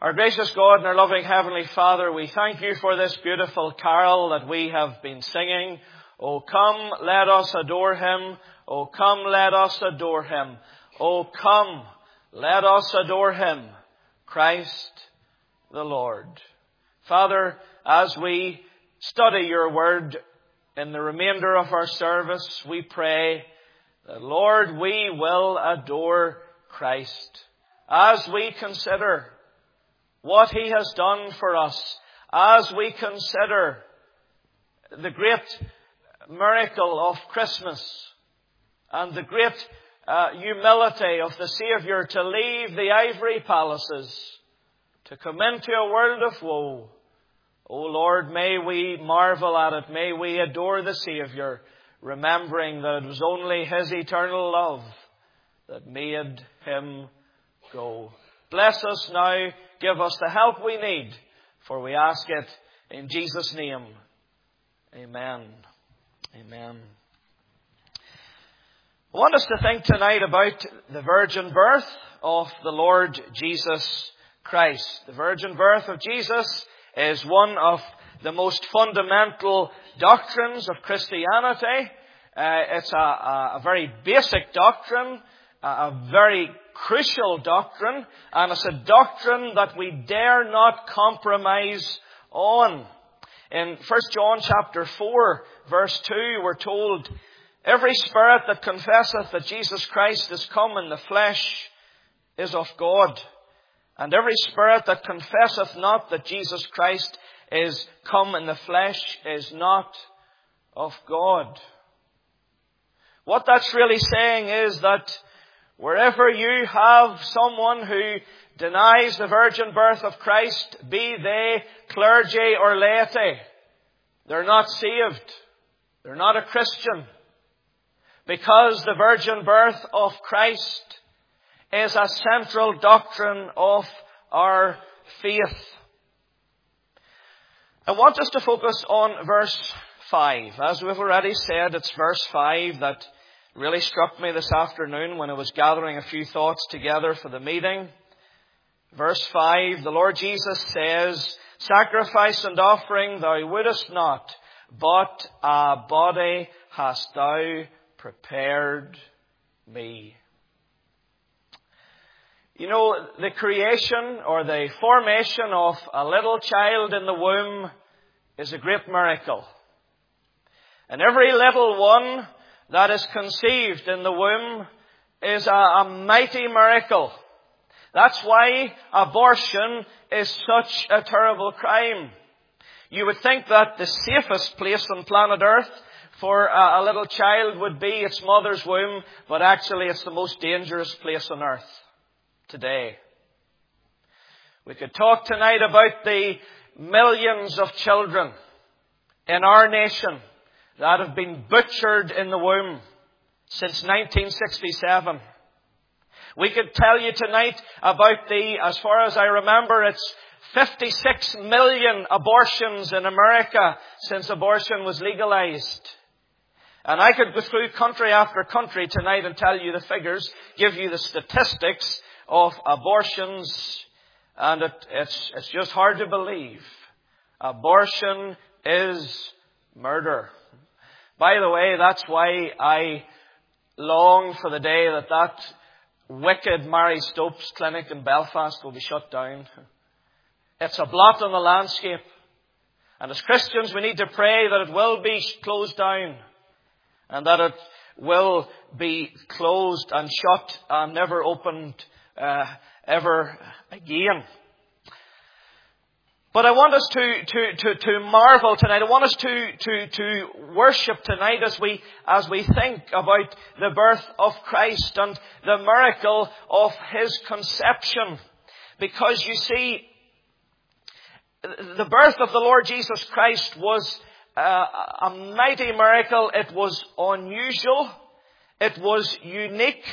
Our gracious God and our loving Heavenly Father, we thank you for this beautiful carol that we have been singing. O come, let us adore Him. O come, let us adore Him. O come, let us adore Him, Christ the Lord. Father, as we study your word in the remainder of our service, we pray that, Lord, we will adore Christ as we consider what He has done for us, as we consider the great miracle of Christmas and the great humility of the Saviour to leave the ivory palaces, to come into a world of woe. O Lord, may we marvel at it. May we adore the Saviour, remembering that it was only His eternal love that made Him go. Bless us now. Give us the help we need, for we ask it in Jesus' name. Amen. Amen. I want us to think tonight about the virgin birth of the Lord Jesus Christ. The virgin birth of Jesus is one of the most fundamental doctrines of Christianity. It's a very basic doctrine, a very crucial doctrine, and it's a doctrine that we dare not compromise on. In 1 John chapter 4, verse 2, we're told, every spirit that confesseth that Jesus Christ is come in the flesh is of God. And every spirit that confesseth not that Jesus Christ is come in the flesh is not of God. What that's really saying is that wherever you have someone who denies the virgin birth of Christ, be they clergy or laity, they're not saved. They're not a Christian. Because the virgin birth of Christ is a central doctrine of our faith. I want us to focus on verse 5. As we've already said, it's verse 5 that really struck me this afternoon when I was gathering a few thoughts together for the meeting. Verse 5, the Lord Jesus says, sacrifice and offering thou wouldest not, but a body hast thou prepared me. You know, the creation or the formation of a little child in the womb is a great miracle. And every little one that is conceived in the womb is a mighty miracle. That's why abortion is such a terrible crime. You would think that the safest place on planet Earth for a little child would be its mother's womb, but actually it's the most dangerous place on earth today. We could talk tonight about the millions of children in our nation that have been butchered in the womb since 1967. We could tell you tonight about as far as I remember, it's 56 million abortions in America since abortion was legalized. And I could go through country after country tonight and tell you the figures, give you the statistics of abortions, and it's just hard to believe. Abortion is murder. By the way, that's why I long for the day that wicked Mary Stopes clinic in Belfast will be shut down. It's a blot on the landscape. And as Christians, we need to pray that it will be closed down, and that it will be closed and shut and never opened ever again. But I want us to marvel tonight. I want us to worship tonight as we think about the birth of Christ and the miracle of His conception. Because you see, the birth of the Lord Jesus Christ was a mighty miracle. It was unusual. It was unique.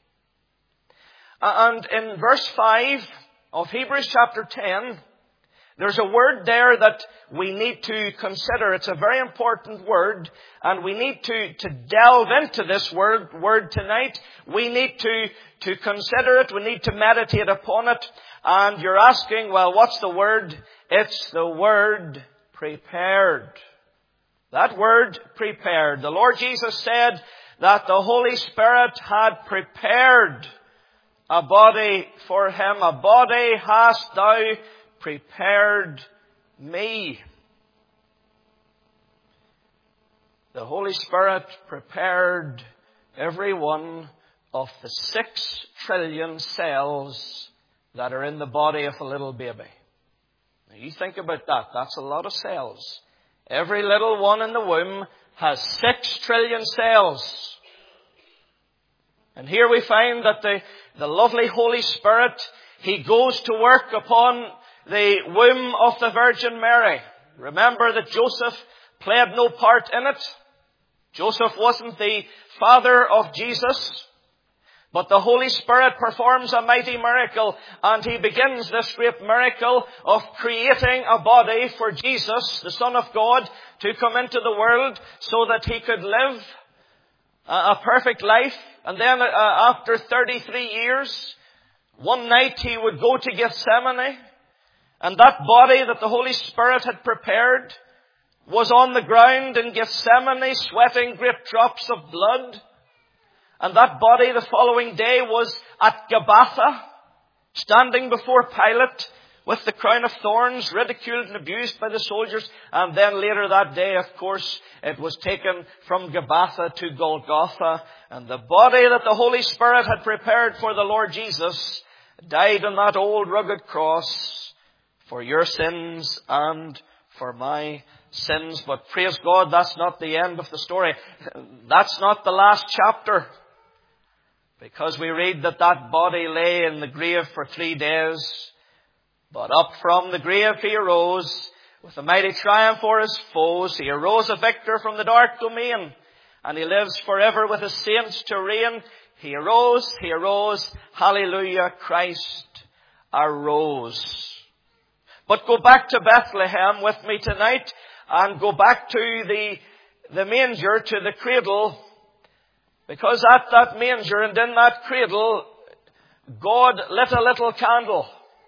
And in verse 5 of Hebrews chapter 10, There's a word there that we need to consider. It's a very important word, and we need to delve into this word tonight. We need to consider it. We need to meditate upon it. And you're asking, well, what's the word? It's the word prepared. That word prepared. The Lord Jesus said that the Holy Spirit had prepared a body for him. A body hast thou prepared me. The Holy Spirit prepared every one of the 6 trillion cells that are in the body of a little baby. Now you think about that. That's a lot of cells. Every little one in the womb has 6 trillion cells. And here we find that the lovely Holy Spirit, He goes to work upon the womb of the Virgin Mary. Remember that Joseph played no part in it. Joseph wasn't the father of Jesus. But the Holy Spirit performs a mighty miracle, and He begins this great miracle of creating a body for Jesus, the Son of God, to come into the world so that He could live a perfect life. And then after 33 years, one night He would go to Gethsemane, and that body that the Holy Spirit had prepared was on the ground in Gethsemane, sweating great drops of blood. And that body the following day was at Gabbatha, standing before Pilate with the crown of thorns, ridiculed and abused by the soldiers. And then later that day, of course, it was taken from Gabbatha to Golgotha. And the body that the Holy Spirit had prepared for the Lord Jesus died on that old rugged cross for your sins and for my sins. But praise God, that's not the end of the story. That's not the last chapter. Because we read that that body lay in the grave for 3 days. But up from the grave He arose with a mighty triumph for His foes. He arose a victor from the dark domain. And He lives forever with His saints to reign. He arose, hallelujah, Christ arose. But go back to Bethlehem with me tonight, and go back to the manger, to the cradle. Because at that manger and in that cradle, God lit a little candle.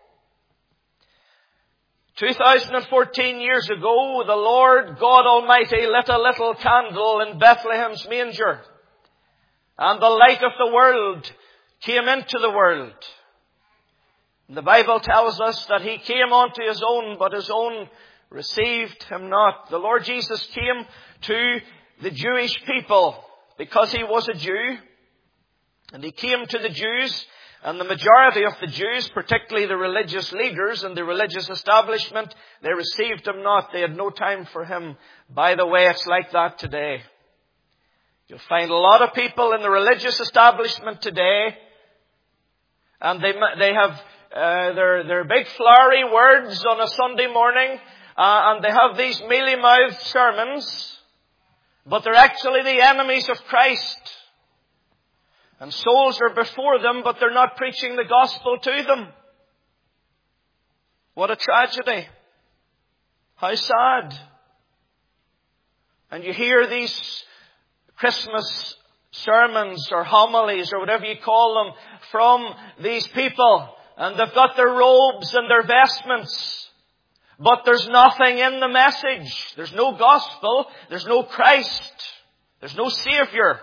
2014 years ago, the Lord God Almighty lit a little candle in Bethlehem's manger. And the light of the world came into the world. The Bible tells us that He came unto His own, but His own received Him not. The Lord Jesus came to the Jewish people because He was a Jew. And He came to the Jews, and the majority of the Jews, particularly the religious leaders and the religious establishment, they received Him not. They had no time for Him. By the way, it's like that today. You'll find a lot of people in the religious establishment today, and they have their big flowery words on a Sunday morning, and they have these mealy-mouthed sermons, but they're actually the enemies of Christ. And souls are before them, but they're not preaching the gospel to them. What a tragedy. How sad. And you hear these Christmas sermons or homilies or whatever you call them from these people. And they've got their robes and their vestments. But there's nothing in the message. There's no gospel. There's no Christ. There's no Savior.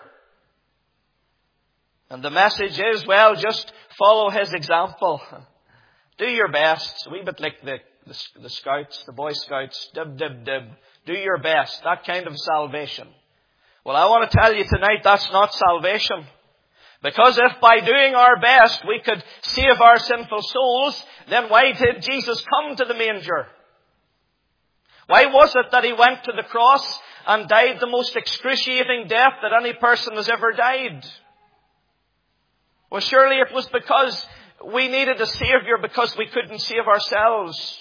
And the message is, well, just follow His example. Do your best. It's a wee bit like the Scouts, the Boy Scouts. Dib, dib, dib. Do your best. That kind of salvation. Well, I want to tell you tonight that's not salvation. Because if by doing our best we could save our sinful souls, then why did Jesus come to the manger? Why was it that He went to the cross and died the most excruciating death that any person has ever died? Well, surely it was because we needed a Savior, because we couldn't save ourselves.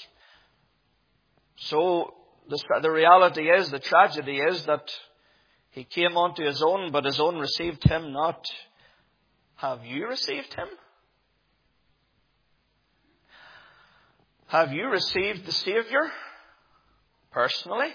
So the reality is, the tragedy is that He came unto His own, but His own received Him not. Have you received Him? Have you received the Savior personally?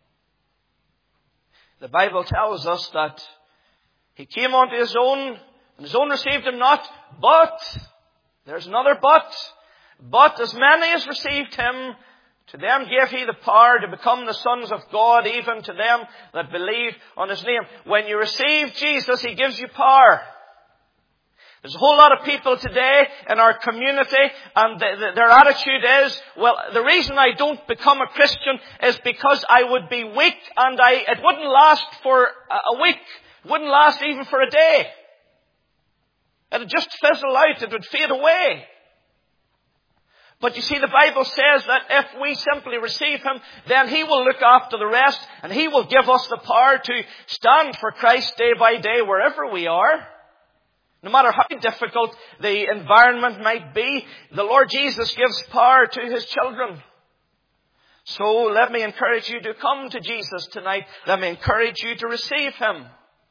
The Bible tells us that He came unto His own, and His own received Him not, but, there's another but as many as received Him, to them gave He the power to become the sons of God, even to them that believe on His name. When you receive Jesus, He gives you power. There's a whole lot of people today in our community, and their attitude is, well, the reason I don't become a Christian is because I would be weak, and it wouldn't last for a week. It wouldn't last even for a day. It would just fizzle out. It would fade away. But you see, the Bible says that if we simply receive Him, then He will look after the rest, and He will give us the power to stand for Christ day by day wherever we are. No matter how difficult the environment might be, the Lord Jesus gives power to His children. So let me encourage you to come to Jesus tonight. Let me encourage you to receive Him.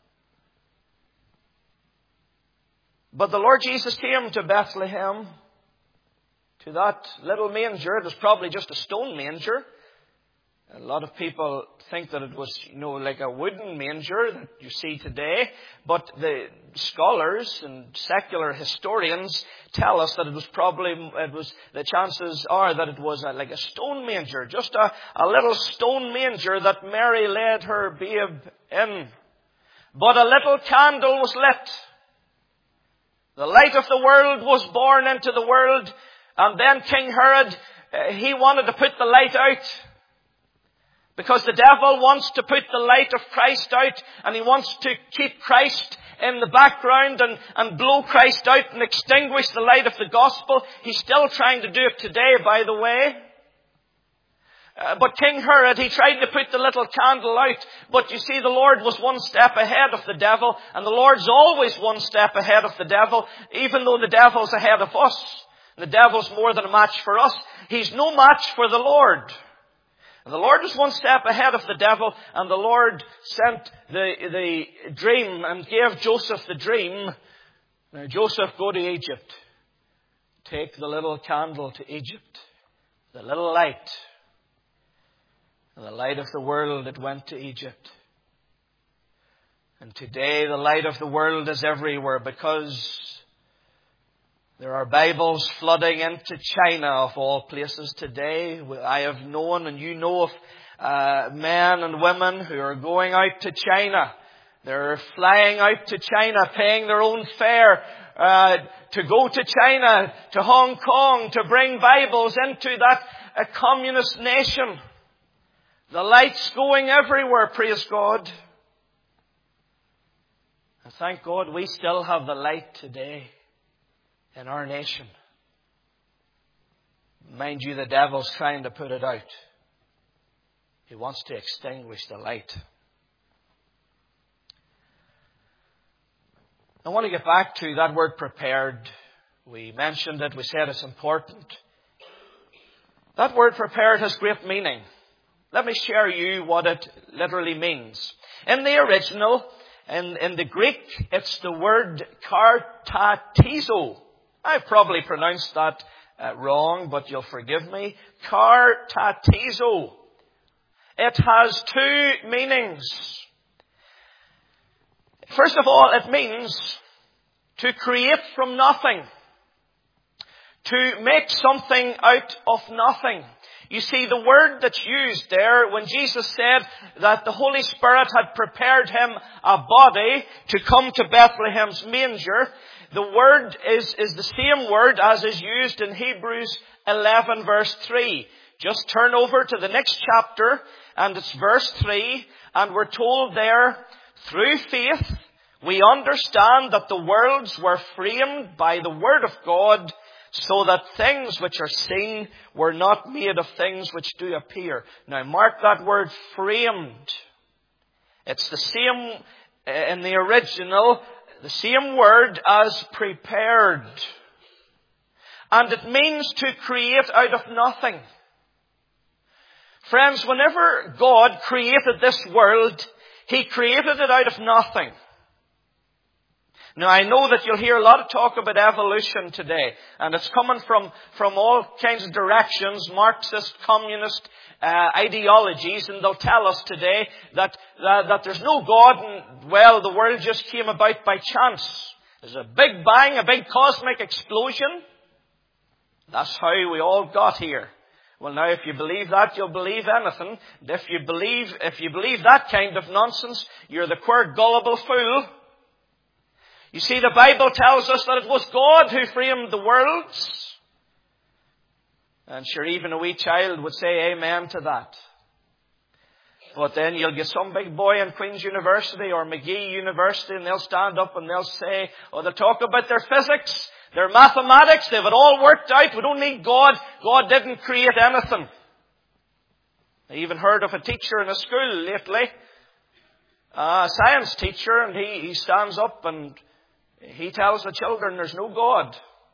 But the Lord Jesus came to Bethlehem, to that little manger. It was probably just a stone manger. A lot of people think that it was, like a wooden manger that you see today. But the scholars and secular historians tell us that the chances are that it was like a stone manger. Just a little stone manger that Mary laid her babe in. But a little candle was lit. The light of the world was born into the world. And then King Herod, he wanted to put the light out. Because the devil wants to put the light of Christ out, and he wants to keep Christ in the background and blow Christ out and extinguish the light of the gospel. He's still trying to do it today, by the way. But King Herod, he tried to put the little candle out. But you see, the Lord was one step ahead of the devil, and the Lord's always one step ahead of the devil, even though the devil's ahead of us. The devil's more than a match for us. He's no match for the Lord. And the Lord was one step ahead of the devil, and the Lord sent the dream and gave Joseph the dream. Now, Joseph, go to Egypt. Take the little candle to Egypt. The little light. And the light of the world, it went to Egypt. And today the light of the world is everywhere, because there are Bibles flooding into China, of all places today. I have known, and you know, of men and women who are going out to China. They're flying out to China, paying their own fare to go to China, to Hong Kong, to bring Bibles into that communist nation. The light's going everywhere, praise God. And thank God we still have the light today in our nation. Mind you, the devil's trying to put it out. He wants to extinguish the light. I want to get back to that word prepared. We mentioned it. We said it's important. That word prepared has great meaning. Let me share you what it literally means. In the original, in the Greek, it's the word kartatizo. I've probably pronounced that wrong, but you'll forgive me. Kartatizo. It has two meanings. First of all, it means to create from nothing. To make something out of nothing. You see, the word that's used there, when Jesus said that the Holy Spirit had prepared Him a body to come to Bethlehem's manger, the word is the same word as is used in Hebrews 11 verse 3. Just turn over to the next chapter, and it's verse 3, and we're told there, through faith, we understand that the worlds were framed by the word of God, so that things which are seen were not made of things which do appear. Now mark that word framed. It's the same in the original, the same word as prepared. And it means to create out of nothing. Friends, whenever God created this world, He created it out of nothing. Now, I know that you'll hear a lot of talk about evolution today, and it's coming from all kinds of directions, Marxist, communist ideologies, and they'll tell us today that there's no God, and, well, the world just came about by chance. There's a big bang, a big cosmic explosion. That's how we all got here. Well, now, if you believe that, you'll believe anything. And if you believe that kind of nonsense, you're the queer, gullible fool. You see, the Bible tells us that it was God who framed the worlds. And sure, even a wee child would say amen to that. But then you'll get some big boy in Queen's University or McGee University, and they'll stand up and they'll say, oh, they'll talk about their physics, their mathematics, they've it all worked out. We don't need God. God didn't create anything. I even heard of a teacher in a school lately, a science teacher, and he stands up and he tells the children there's no God.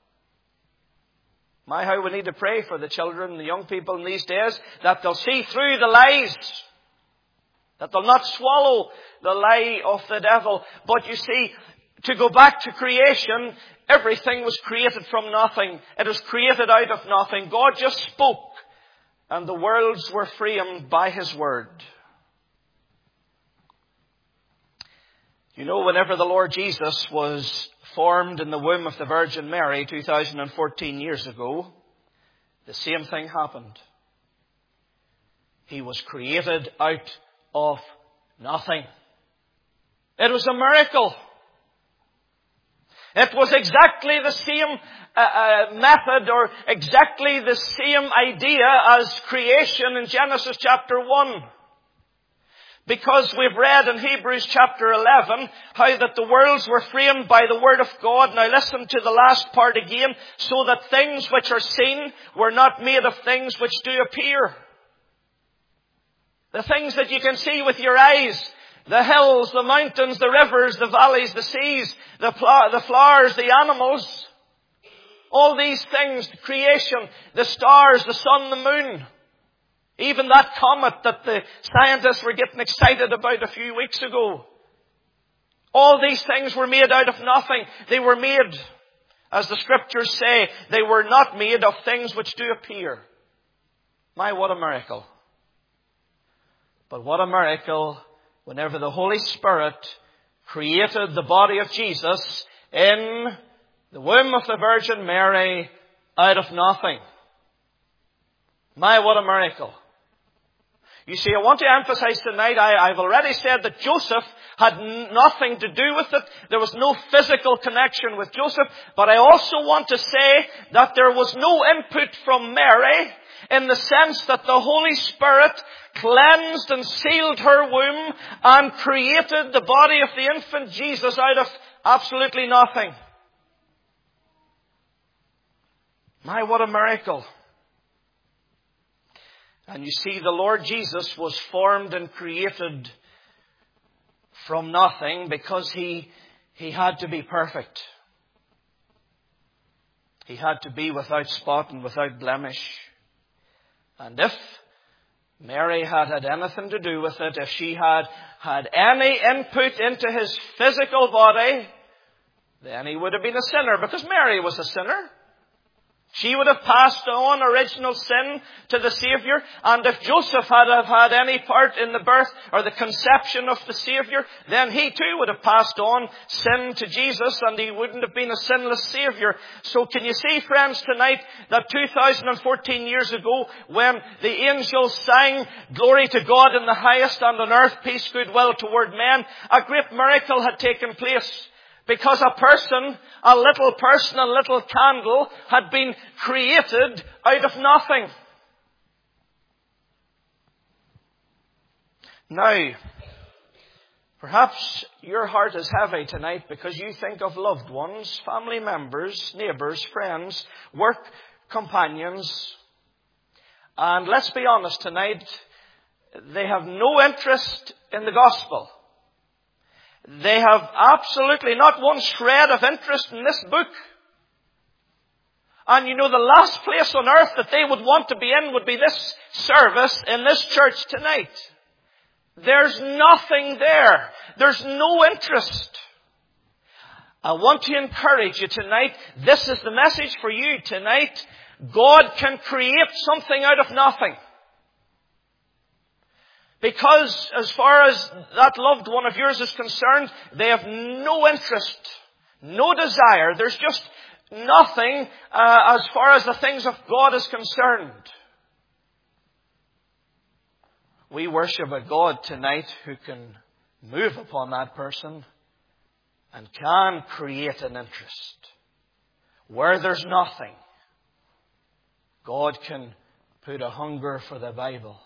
My, how we need to pray for the children, the young people in these days, that they'll see through the lies. That they'll not swallow the lie of the devil. But you see, to go back to creation, everything was created from nothing. It was created out of nothing. God just spoke, and the worlds were framed by His Word. You know, whenever the Lord Jesus was formed in the womb of the Virgin Mary 2014 years ago, the same thing happened. He was created out of nothing. It was a miracle. It was exactly the same method or exactly the same idea as creation in Genesis chapter 1. Because we've read in Hebrews chapter 11 how that the worlds were framed by the Word of God. Now listen to the last part again. So that things which are seen were not made of things which do appear. The things that you can see with your eyes. The hills, the mountains, the rivers, the valleys, the seas, the flowers, the animals. All these things, the creation, the stars, the sun, the moon. Even that comet that the scientists were getting excited about a few weeks ago. All these things were made out of nothing. They were made, as the Scriptures say, they were not made of things which do appear. My, what a miracle. But what a miracle whenever the Holy Spirit created the body of Jesus in the womb of the Virgin Mary out of nothing. My, what a miracle. You see, I want to emphasize tonight, I've already said that Joseph had nothing to do with it. There was no physical connection with Joseph. But I also want to say that there was no input from Mary in the sense that the Holy Spirit cleansed and sealed her womb and created the body of the infant Jesus out of absolutely nothing. My, what a miracle. And you see, the Lord Jesus was formed and created from nothing because He had to be perfect. He had to be without spot and without blemish. And if Mary had had anything to do with it, if she had had any input into His physical body, then He would have been a sinner, because Mary was a sinner. She would have passed on original sin to the Savior. And if Joseph had any part in the birth or the conception of the Savior, then he too would have passed on sin to Jesus, and he wouldn't have been a sinless Savior. So can you see, friends, tonight that 2014 years ago, when the angels sang, "Glory to God in the highest, and on earth peace, goodwill toward men," a great miracle had taken place. Because a little person, a little candle had been created out of nothing. Now, perhaps your heart is heavy tonight because you think of loved ones, family members, neighbours, friends, work companions. And let's be honest tonight, they have no interest in the gospel. They have absolutely not one shred of interest in this book. And you know, the last place on earth that they would want to be in would be this service in this church tonight. There's nothing there. There's no interest. I want to encourage you tonight. This is the message for you tonight. God can create something out of nothing. Because as far as that loved one of yours is concerned, they have no interest, no desire. There's just nothing as far as the things of God is concerned. We worship a God tonight who can move upon that person and can create an interest. Where there's nothing, God can put a hunger for the Bible,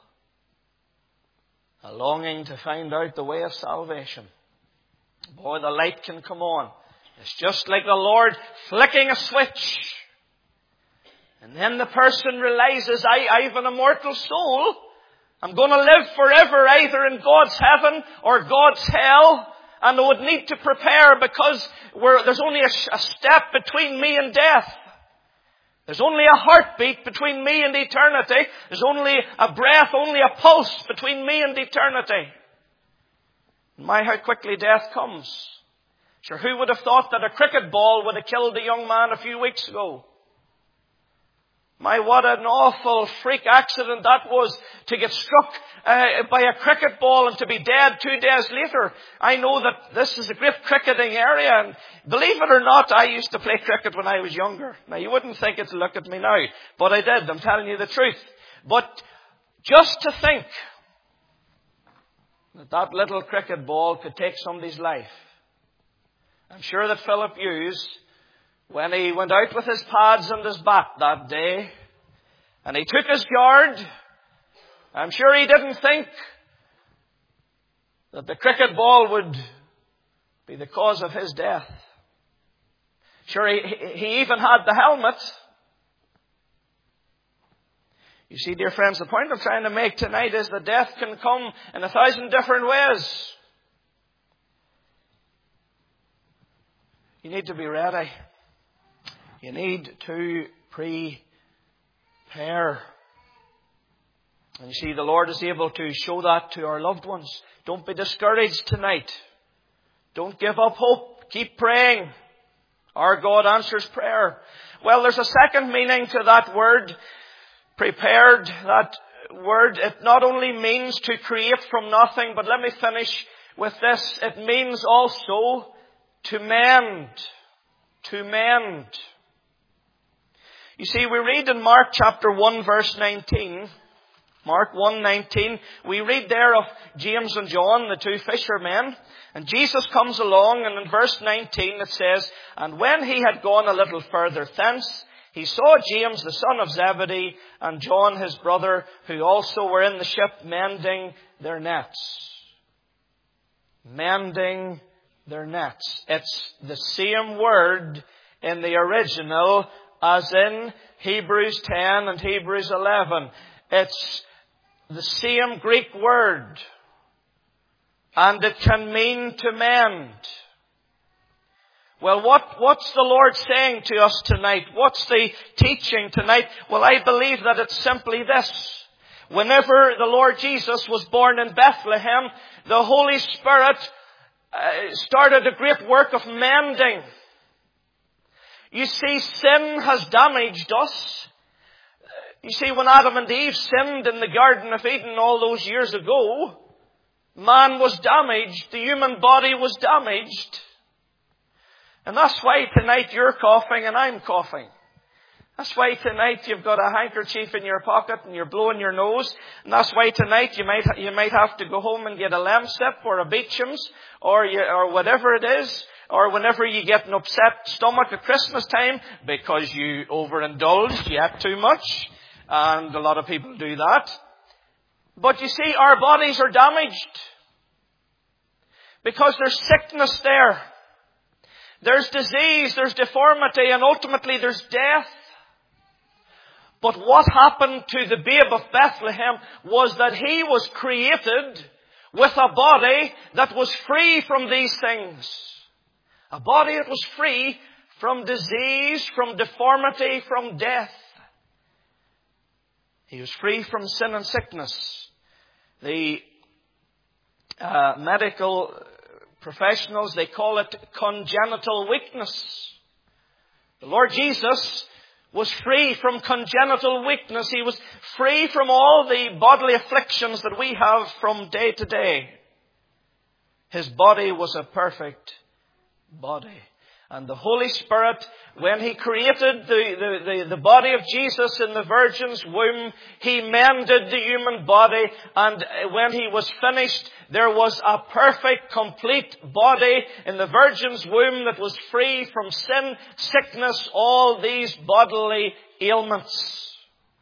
a longing to find out the way of salvation. Boy, the light can come on. It's just like the Lord flicking a switch. And then the person realizes, I've an immortal soul. I'm going to live forever either in God's heaven or God's hell. And I would need to prepare because there's only a step between me and death. There's only a heartbeat between me and eternity. There's only a breath, only a pulse between me and eternity. My, how quickly death comes. Sure, who would have thought that a cricket ball would have killed a young man a few weeks ago? My, what an awful freak accident that was, to get struck by a cricket ball and to be dead 2 days later. I know that this is a great cricketing area, and believe it or not, I used to play cricket when I was younger. Now, you wouldn't think it to look at me now, but I did. I'm telling you the truth. But just to think that little cricket ball could take somebody's life. I'm sure that Philip Hughes, when he went out with his pads and his bat that day, and he took his yard, I'm sure he didn't think that the cricket ball would be the cause of his death. Sure, he even had the helmet. You see, dear friends, the point I'm trying to make tonight is that death can come in 1,000 different ways. You need to be ready. You need to prepare. And you see, the Lord is able to show that to our loved ones. Don't be discouraged tonight. Don't give up hope. Keep praying. Our God answers prayer. Well, there's a second meaning to that word, prepared. That word, it not only means to create from nothing, but let me finish with this. It means also to mend. To mend. You see, we read in Mark chapter 1 verse 19, Mark 1:19, we read there of James and John, the two fishermen. And Jesus comes along, and in verse 19 it says, "And when he had gone a little further thence, he saw James the son of Zebedee and John his brother, who also were in the ship mending their nets." Mending their nets. It's the same word in the original as in Hebrews 10 and Hebrews 11. It's the same Greek word. And it can mean to mend. Well, what's the Lord saying to us tonight? What's the teaching tonight? Well, I believe that it's simply this. Whenever the Lord Jesus was born in Bethlehem, the Holy Spirit started a great work of mending. You see, sin has damaged us. You see, when Adam and Eve sinned in the Garden of Eden all those years ago, man was damaged. The human body was damaged. And that's why tonight you're coughing and I'm coughing. That's why tonight you've got a handkerchief in your pocket and you're blowing your nose. And that's why tonight you might have to go home and get a Lemsip or a Beecham's or whatever it is. Or whenever you get an upset stomach at Christmas time because you overindulged, you ate too much. And a lot of people do that. But you see, our bodies are damaged. Because there's sickness there. There's disease, there's deformity, and ultimately there's death. But what happened to the babe of Bethlehem was that he was created with a body that was free from these things. A body that was free from disease, from deformity, from death. He was free from sin and sickness. The medical professionals, they call it congenital weakness. The Lord Jesus was free from congenital weakness. He was free from all the bodily afflictions that we have from day to day. His body was a perfect body. And the Holy Spirit, when He created the body of Jesus in the Virgin's womb, He mended the human body. And when He was finished, there was a perfect, complete body in the Virgin's womb that was free from sin, sickness, all these bodily ailments.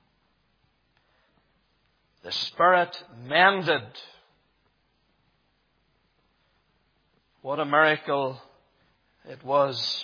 The Spirit mended. What a miracle it was.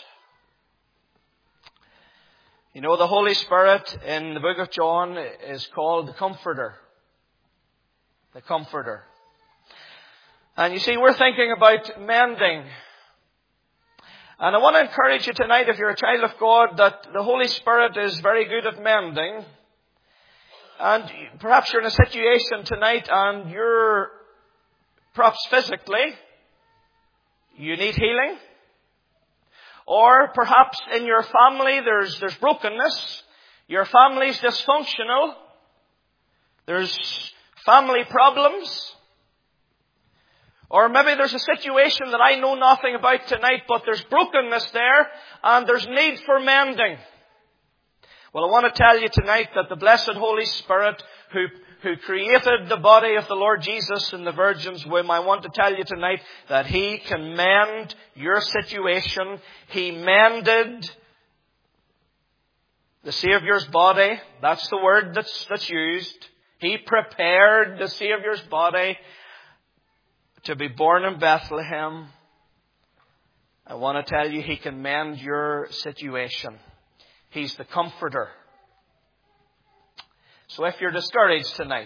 You know, the Holy Spirit in the book of John is called the Comforter. The Comforter. And you see, we're thinking about mending. And I want to encourage you tonight, if you're a child of God, that the Holy Spirit is very good at mending. And perhaps you're in a situation tonight and you're perhaps physically, you need healing. Or perhaps in your family there's brokenness. Your family's dysfunctional. There's family problems. Or maybe there's a situation that I know nothing about tonight, but there's brokenness there and there's need for mending. Well, I want to tell you tonight that the blessed Holy Spirit who created the body of the Lord Jesus in the Virgin's womb, I want to tell you tonight that He can mend your situation. He mended the Saviour's body. That's the word that's used. He prepared the Saviour's body to be born in Bethlehem. I want to tell you He can mend your situation. He's the Comforter. So if you're discouraged tonight,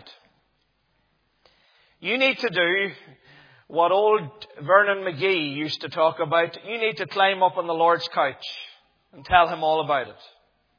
you need to do what old Vernon McGee used to talk about. You need to climb up on the Lord's couch and tell Him all about it.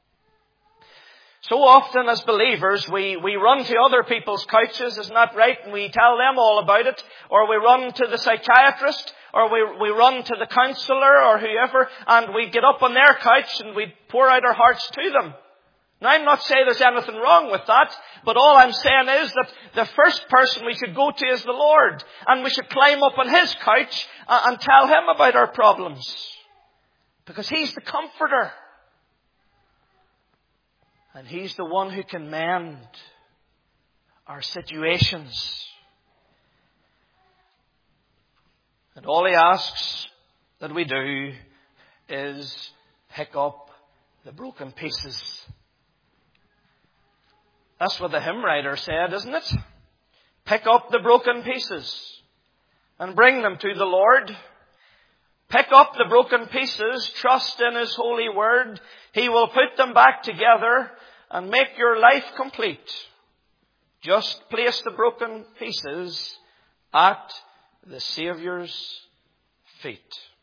So often as believers, we run to other people's couches, isn't that right? And we tell them all about it. Or we run to the psychiatrist, or we run to the counselor or whoever, and we get up on their couch and we pour out our hearts to them. Now, I'm not saying there's anything wrong with that, but all I'm saying is that the first person we should go to is the Lord. And we should climb up on His couch and tell Him about our problems. Because He's the Comforter. And He's the one who can mend our situations. And all He asks that we do is pick up the broken pieces. That's what the hymn writer said, isn't it? Pick up the broken pieces and bring them to the Lord. Pick up the broken pieces, trust in His holy word. He will put them back together and make your life complete. Just place the broken pieces at the Saviour's feet.